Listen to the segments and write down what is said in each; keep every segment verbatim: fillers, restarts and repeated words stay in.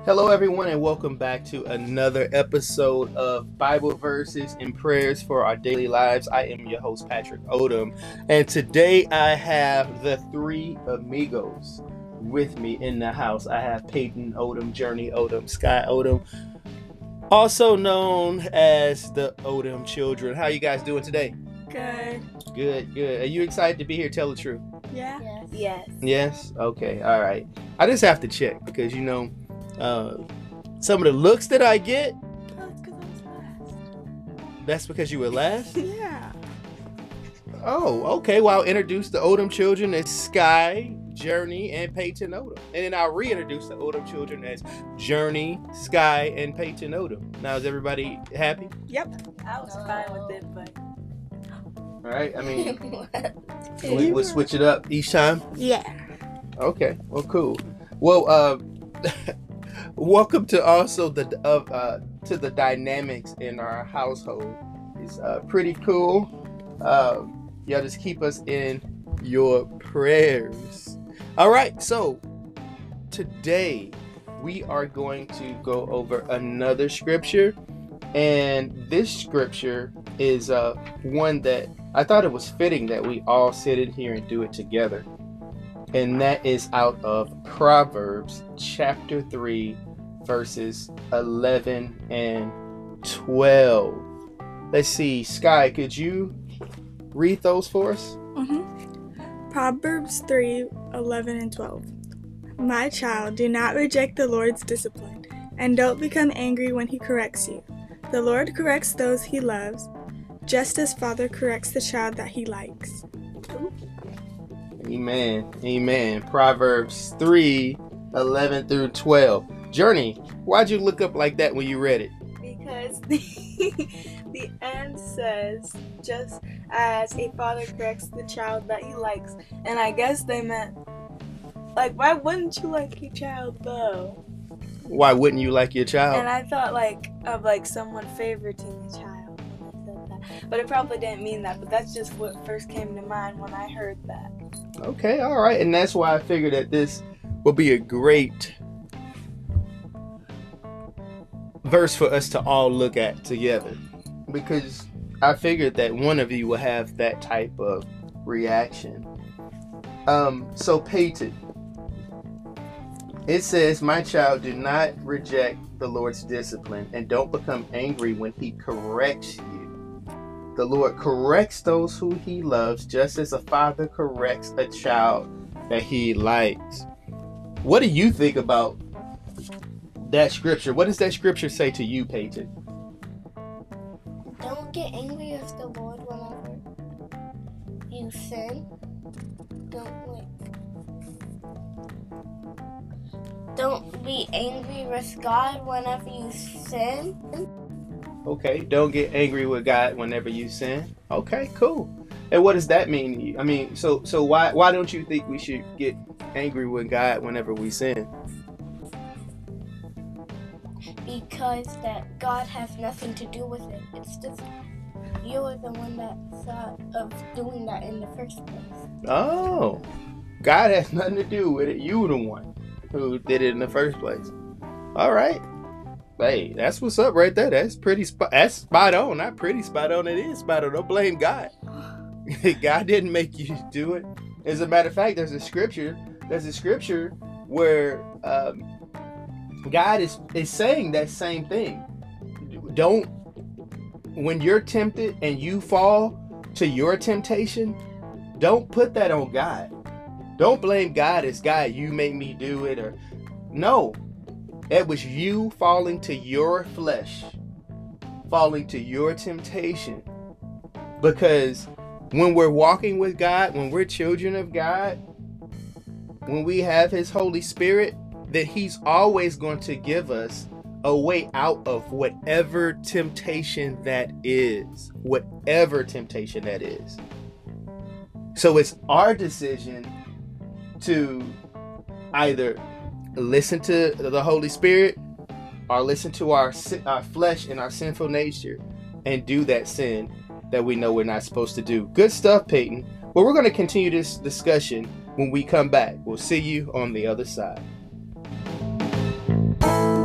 Hello, everyone, and welcome back to another episode of Bible Verses and Prayers for Our Daily Lives. I am your host, Patrick Odom, and today I have the three amigos with me in the house. I have Peyton Odom, Journey Odom, Sky Odom, also known as the Odom Children. How you guys doing today? Good. Good, good. Are you excited to be here? Tell the truth. Yeah. Yes. Yes. Yes? Okay, all right. I just have to check because, you know, Uh, some of the looks that I get, Oh, it's because I was last. that's because you were last? Yeah. Oh, okay. Well, I'll introduce the Odom children as Sky, Journey, and Peyton Odom. And then I'll reintroduce the Odom children as Journey, Sky, and Peyton Odom. Now, is everybody happy? Yep. I was No. fine with it, but All right. I mean, Yeah. we, we'll switch it up each time. yeah. Okay. Well, cool. Well, uh, welcome to also the of uh, to the dynamics in our household. It's uh, pretty cool. Um, y'all just keep us in your prayers. All right, so today we are going to go over another scripture, and this scripture is uh, one that I thought it was fitting that we all sit in here and do it together. And that is out of Proverbs chapter three, verses eleven and twelve. Let's see, Sky, could you read those for us? Mm-hmm. Proverbs three, eleven and twelve. My child, do not reject the Lord's discipline, and don't become angry when he corrects you. The Lord corrects those he loves, just as father corrects the child that he likes. Amen. Amen. Proverbs three, eleven through twelve. Journey, why'd you look up like that when you read it? Because the, the end says, just as a father corrects the child that he likes. And I guess they meant, like, why wouldn't you like your child, though? Why wouldn't you like your child? And I thought, like, of, like, someone favoriting the child when I said that. But it probably didn't mean that, but that's just what first came to mind when I heard that. Okay, all right. And that's why I figured that this will be a great verse for us to all look at together, because I figured that one of you will have that type of reaction. Um, so Peyton, it says, my child, do not reject the Lord's discipline and don't become angry when he corrects you. The Lord corrects those who he loves, just as a father corrects a child that he likes. What do you think about that scripture? What does that scripture say to you, Peyton? Don't get angry with the Lord whenever you sin. Don't like. Don't be angry with God whenever you sin. Okay, don't get angry with God whenever you sin. Okay, cool. And what does that mean to you? I mean, so so why why don't you think we should get angry with God whenever we sin? Because that God has nothing to do with it. It's just you are the one that thought of doing that in the first place. Oh, God has nothing to do with it. You were the one who did it in the first place. All right. Hey, that's what's up right there. That's pretty spot. That's spot on. Not pretty spot on. It is spot on. Don't blame God. God didn't make you do it. As a matter of fact, there's a scripture. There's a scripture where um, God is is saying that same thing. Don't, when you're tempted and you fall to your temptation, don't put that on God. Don't blame God as God, you made me do it, or no. It was you falling to your flesh, falling to your temptation. Because when we're walking with God, when we're children of God, when we have his Holy Spirit, that he's always going to give us a way out of whatever temptation that is. Whatever temptation that is. So it's our decision to either listen to the Holy Spirit or listen to our our flesh and our sinful nature and do that sin that we know we're not supposed to do. Good stuff, Peyton. But we're going to continue this discussion when we come back. We'll see you on the other side.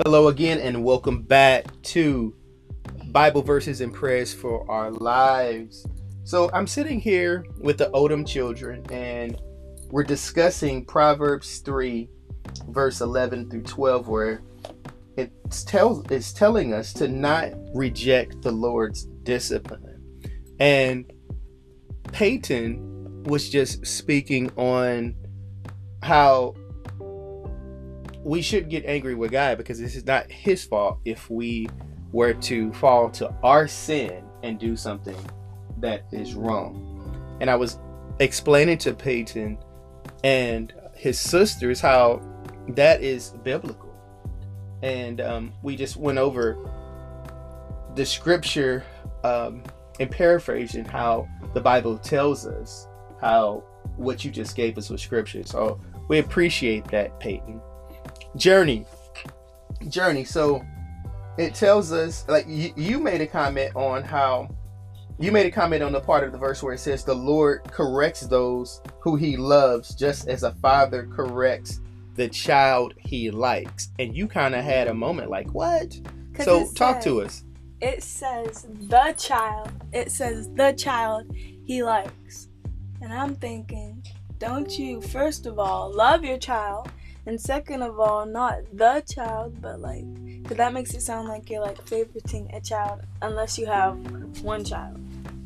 Hello again, and welcome back to Bible Verses and Prayers for Our Lives. So I'm sitting here with the Odom children, and we're discussing Proverbs three, verse eleven through twelve, where it's, tells, it's telling us to not reject the Lord's discipline. And Peyton was just speaking on how we shouldn't get angry with God, because this is not his fault if we were to fall to our sin and do something that is wrong. And I was explaining to Peyton and his sisters how that is biblical. And um, we just went over the scripture um, and paraphrasing how the Bible tells us how what you just gave us was scripture. So we appreciate that, Peyton. Journey. Journey. So it tells us, like you, you made a comment on how you made a comment on the part of the verse where it says the Lord corrects those who he loves, just as a father corrects the child he likes. And you kind of had a moment like, what? So talk says, to us. It says the child. It says the child he likes. And I'm thinking, don't you, first of all, love your child? And second of all, not the child, but like, because that makes it sound like you're like favoriting a child unless you have one child.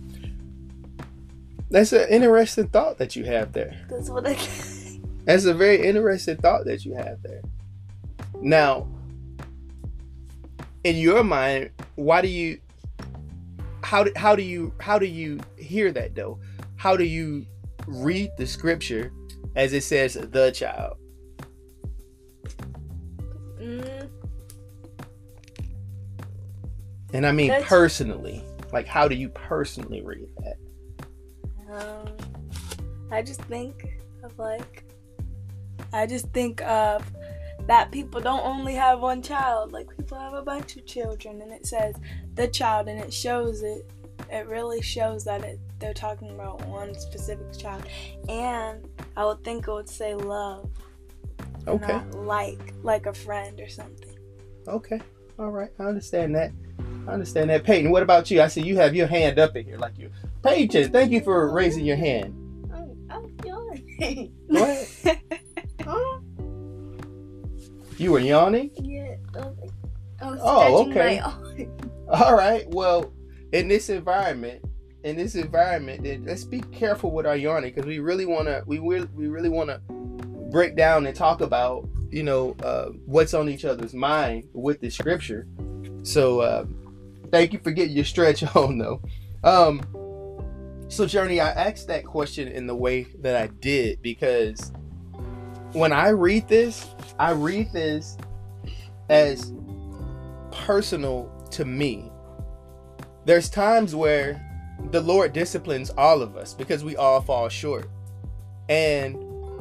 That's an interesting thought that you have there. That's what I That's a very interesting thought that you have there. Now, in your mind, why do you, how do, how do you, how do you hear that though? How do you read the scripture as it says the child? Mm. And I mean That's, personally, like how do you personally read that? Um, I just think of like, I just think of that people don't only have one child, like people have a bunch of children, and it says the child, and it shows it, it really shows that it, they're talking about one specific child. And I would think it would say love. Okay. Not like, like a friend or something. Okay. All right. I understand that. I understand that. Peyton, what about you? I see you have your hand up in here like you. Peyton, thank you for raising your hand. I'm, I'm yawning. What? Huh? You were yawning? Yeah. I was, like, I was Oh, stretching okay. my arm. All right. Well, in this environment, in this environment, then let's be careful with our yawning, because we really want to. We will. We really want to break down and talk about, you know, uh, what's on each other's mind with the scripture. So, uh, thank you for getting your stretch on, though. Um, so, Journey, I asked that question in the way that I did because when I read this, I read this as personal to me. There's times where the Lord disciplines all of us because we all fall short. And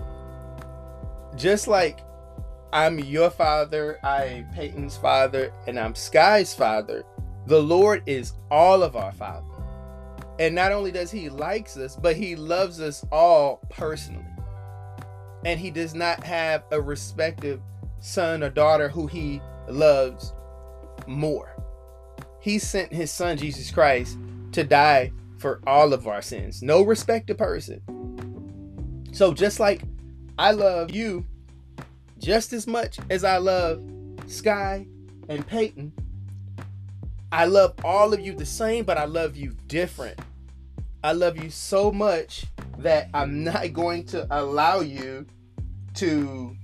just like I'm your father, I'm Peyton's father, and I'm Sky's father, the Lord is all of our father. And not only does he likes us, but he loves us all personally. And he does not have a respective son or daughter who he loves more. He sent his son, Jesus Christ, to die for all of our sins. No respected person. So just like I love you just as much as I love Sky and Peyton, I love all of you the same, but I love you different. I love you so much that I'm not going to allow you to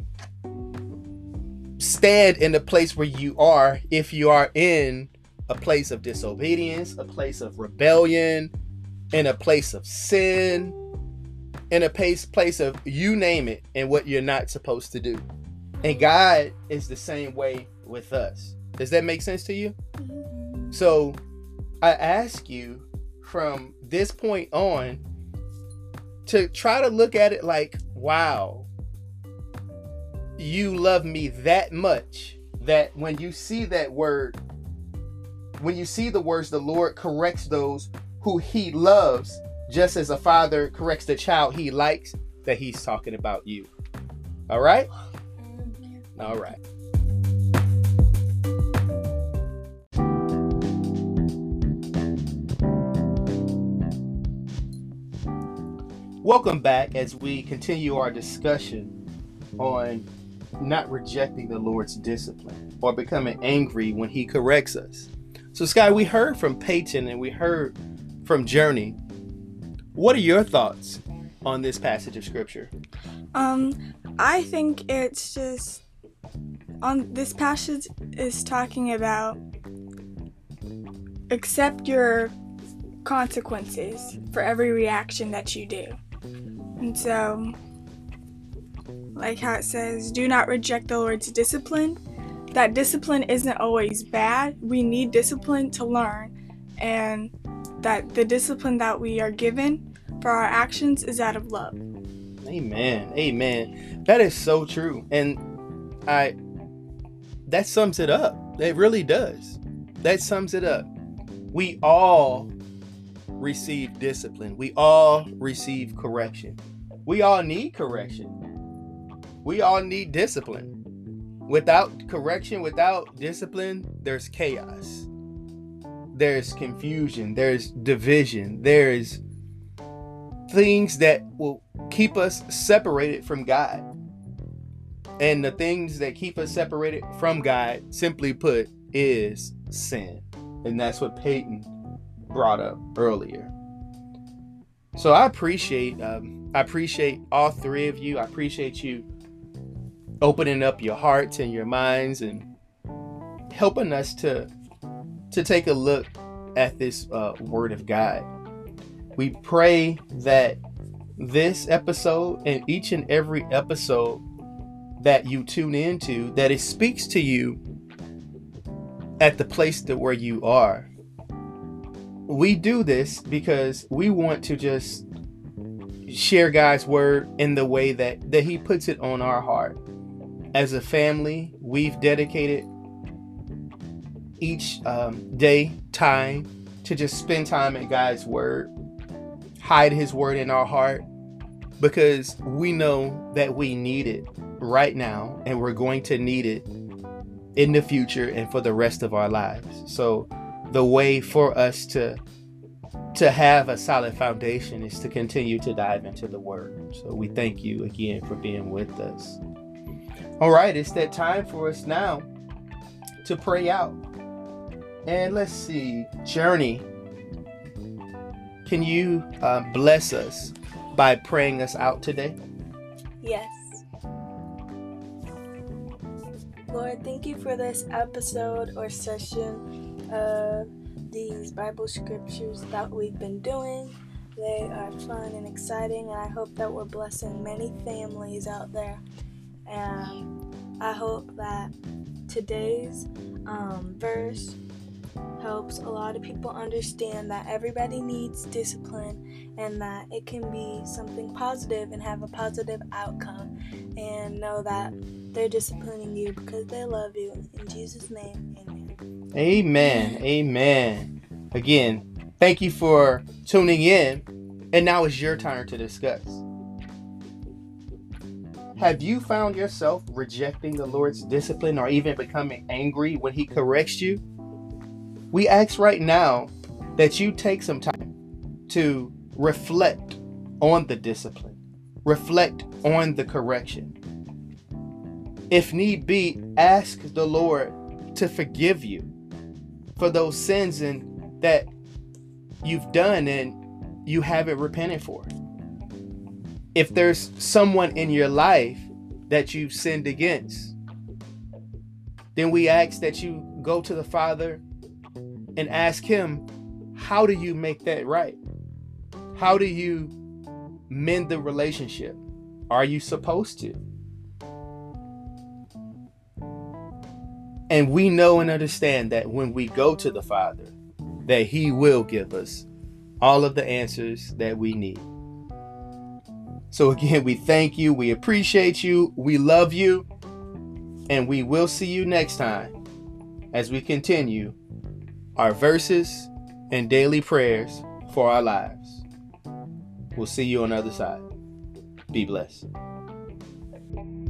stand in the place where you are if you are in a place of disobedience, a place of rebellion, in a place of sin, in a place, place of you name it, and what you're not supposed to do. And God is the same way with us. Does that make sense to you? Mm-hmm. So I ask you from this point on to try to look at it like, wow, you love me that much that when you see that word, when you see the words, the Lord corrects those who he loves, just as a father corrects the child he likes, that he's talking about you. All right? Mm-hmm. All right. Welcome back as we continue our discussion on not rejecting the Lord's discipline or becoming angry when he corrects us. So, Sky, we heard from Peyton and we heard from Journey. What are your thoughts on this passage of scripture? Um, I think it's just on this passage is talking about accept your consequences for every reaction that you do. And so, like how it says, do not reject the Lord's discipline. That discipline isn't always bad. We need discipline to learn, and that the discipline that we are given for our actions is out of love. Amen. Amen. That is so true. And I that sums it up. It really does. That sums it up. We all receive discipline. We all receive correction. We all need correction. We all need discipline. Without correction, without discipline, there's chaos. There's confusion. There's division. There's things that will keep us separated from God. And the things that keep us separated from God, simply put, is sin. And that's what Peyton brought up earlier. So I appreciate um, I appreciate all three of you. I appreciate you opening up your hearts and your minds and helping us to to take a look at this uh, Word of God. We pray that this episode and each and every episode that you tune into, that it speaks to you at the place that where you are. We do this because we want to just share God's word in the way that, that he puts it on our heart. As a family, we've dedicated each um, day time to just spend time in God's word, hide his word in our heart, because we know that we need it right now and we're going to need it in the future and for the rest of our lives. So the way for us to to have a solid foundation is to continue to dive into the word. So we thank you again for being with us. All right, it's that time for us now to pray out. And let's see, Journey, can you uh, bless us by praying us out today? Yes. Lord, thank you for this episode or session of these Bible scriptures that we've been doing. They are fun and exciting, and I hope that we're blessing many families out there. And I hope that today's um, verse helps a lot of people understand that everybody needs discipline and that it can be something positive and have a positive outcome, and know that they're disciplining you because they love you. In Jesus' name, amen. Amen. Amen. Again, thank you for tuning in. And now it's your turn to discuss. Have you found yourself rejecting the Lord's discipline or even becoming angry when he corrects you? We ask right now that you take some time to reflect on the discipline, reflect on the correction. If need be, ask the Lord to forgive you for those sins and that you've done and you haven't repented for. If there's someone in your life that you've sinned against, then we ask that you go to the Father and ask him, how do you make that right? How do you mend the relationship? Are you supposed to? And we know and understand that when we go to the Father, that he will give us all of the answers that we need. So again, we thank you. We appreciate you. We love you. And we will see you next time as we continue our verses and daily prayers for our lives. We'll see you on the other side. Be blessed.